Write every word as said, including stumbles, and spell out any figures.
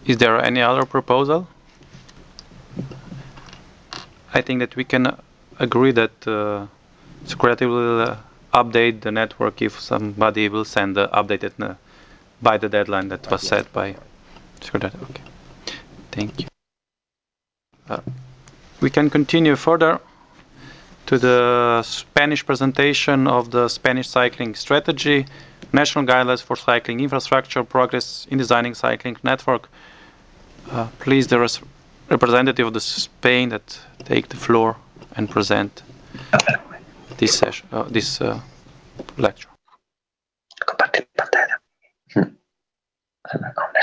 Is there any other proposal? I think that we can agree that uh, Socrates will uh, update the network if somebody will send the updated uh, by the deadline that was set by Socrates. Okay. Thank you. Uh, we can continue further to the Spanish presentation of the Spanish cycling strategy, national guidelines for cycling infrastructure, progress in designing cycling network. Uh, please, there is representative of the Spain that take the floor and present this session, uh, this uh, lecture. Compartir pantalla. Hmm.